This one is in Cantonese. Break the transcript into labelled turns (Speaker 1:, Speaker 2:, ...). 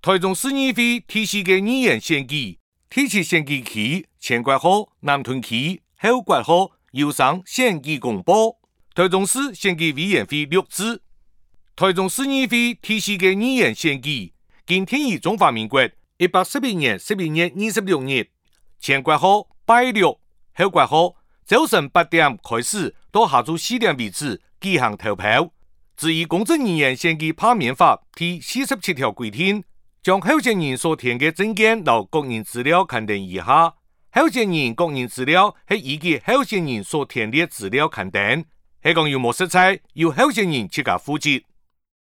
Speaker 1: 台中市議會第四個議員選舉，第七選舉區前括號南屯區後括號優生選舉公報。台中市選舉委員會錄制。台中市議會第四個議員選舉，今天於中華民國111年11月26日，前括號拜六後括號早晨8點開始到下晝4點為止舉行投票。至於公職人員選舉罷免法第47條規定，將候選人所填嘅證件和個人資料刊登以下，候選人個人資料係依據候選人所填列資料刊登，係講有冇色彩，由候選人自家負責。